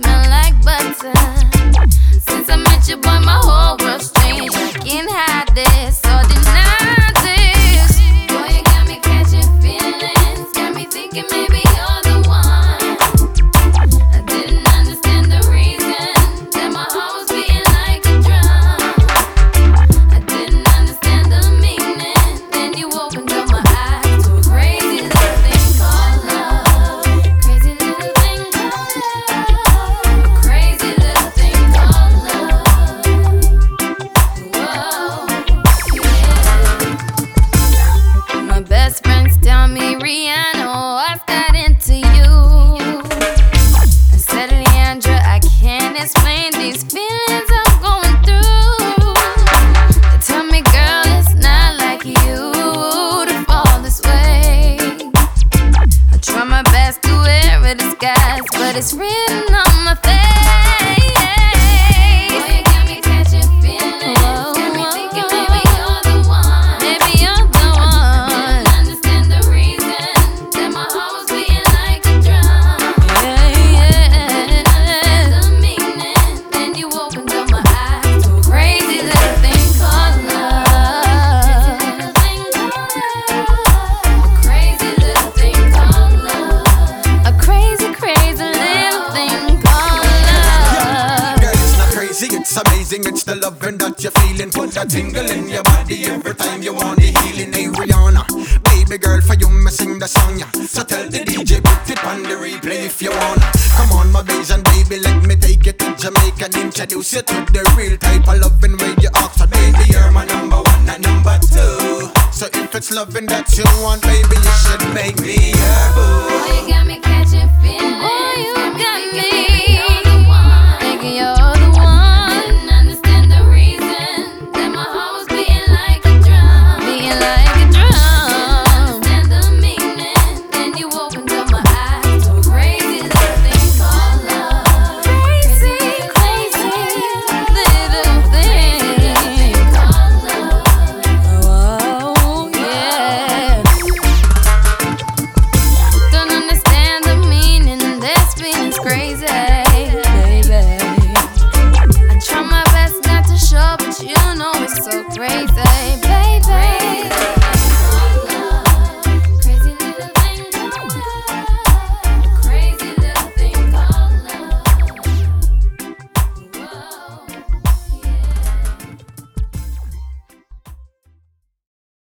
smell like butter. Since I met you, boy, my whole world's changed. I can't hide this or deny this. Boy, you got me catching feelings, got me thinking maybe you're the one. I didn't understand the reason that my heart was beating like a drum. I didn't understand the meaning. Then you opened up my eyes to a crazy little thing called love. Crazy little thing called love. A crazy little thing called love. Whoa, yeah. My best friends tell me, Rihanna, I've got into you. I said, Leandra, I can't explain these feelings I'm going through. They tell me, girl, it's not like you to fall this way. I try my best to wear a disguise, but it's written on my face. Boy, you got me catching feelings, got me thinking maybe you're the one. Maybe you're the one. Didn't understand the reason that my heart was beating like a drum. Didn't understand the meaning. Then you opened up my eyes to a crazy little thing called love. A crazy little thing called love. A crazy, crazy little thing called love. Girl, it's not crazy, it's amazing. It's the loving that you're feeling. Put that tingle in your body every time you want the healing. Hey Rihanna, baby girl, for you me sing the song, yeah. So tell the DJ, put it on the replay if you wanna. Come on my Bajan baby, let me take you to Jamaica and introduce you to the real type of loving where you ask for. Baby, you're my number one and number two. So if it's loving that you want, baby, you should make me your boo. Boy, you got me catching feelings. Boy, you got me thinking you're the one. Didn't understand the reason that my heart was beating like a drum. Beating like a drum. Didn't understand the meaning. Then you opened up my eyes to a crazy little thing called love. Crazy, crazy little thing called love. Oh, yeah. Don't understand the meaning. This feeling's crazy, baby. I try my best not to show, but you know it's so crazy.